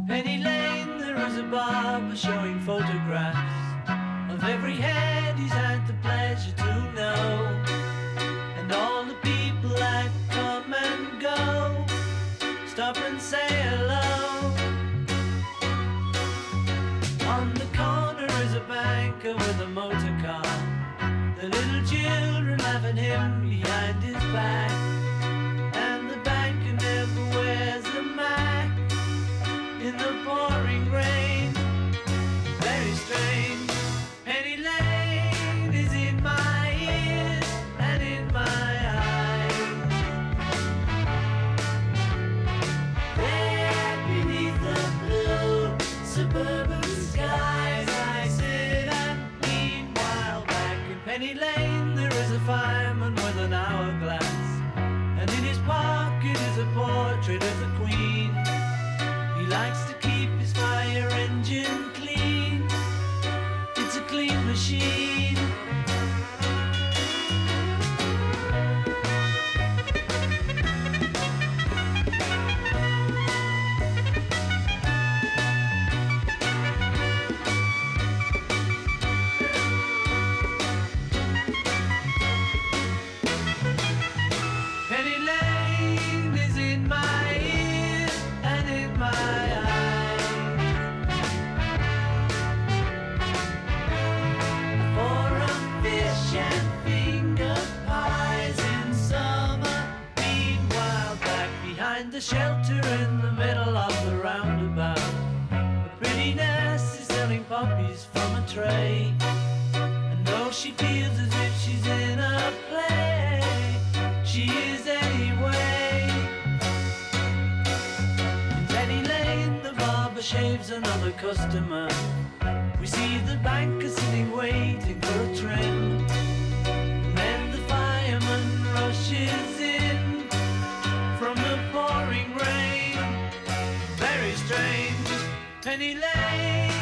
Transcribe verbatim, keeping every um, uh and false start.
Penny Lane, there is a barber showing photographs of every head he's had the pleasure to know, and all the people that come and go stop and say hello. On the corner is a banker with a motor car, the little children laugh at him behind his back, and the banker never wears a Mac in the pouring rain. Very strange. Penny Lane is in my ears and in my eyes. There beneath the blue suburban skies I sit and meanwhile back in Penny Lane there is a fireman with an hourglass, and in his pocket is a portrait of the Queen. He likes to keep his fire engine clean. It's a clean machine. Penny Lane is in my ears and in my eyes. For a fish and finger pies in summer. Meanwhile, back behind the shelter in the middle of the roundabout, a pretty nurse is selling poppies from a tray. And though she feels as if she's in a play, she is anyway. In Penny Lane, the barber shaves another customer. We see the banker sitting waiting for a trim, and then the fireman rushes in from the pouring rain. Very strange. Penny Lane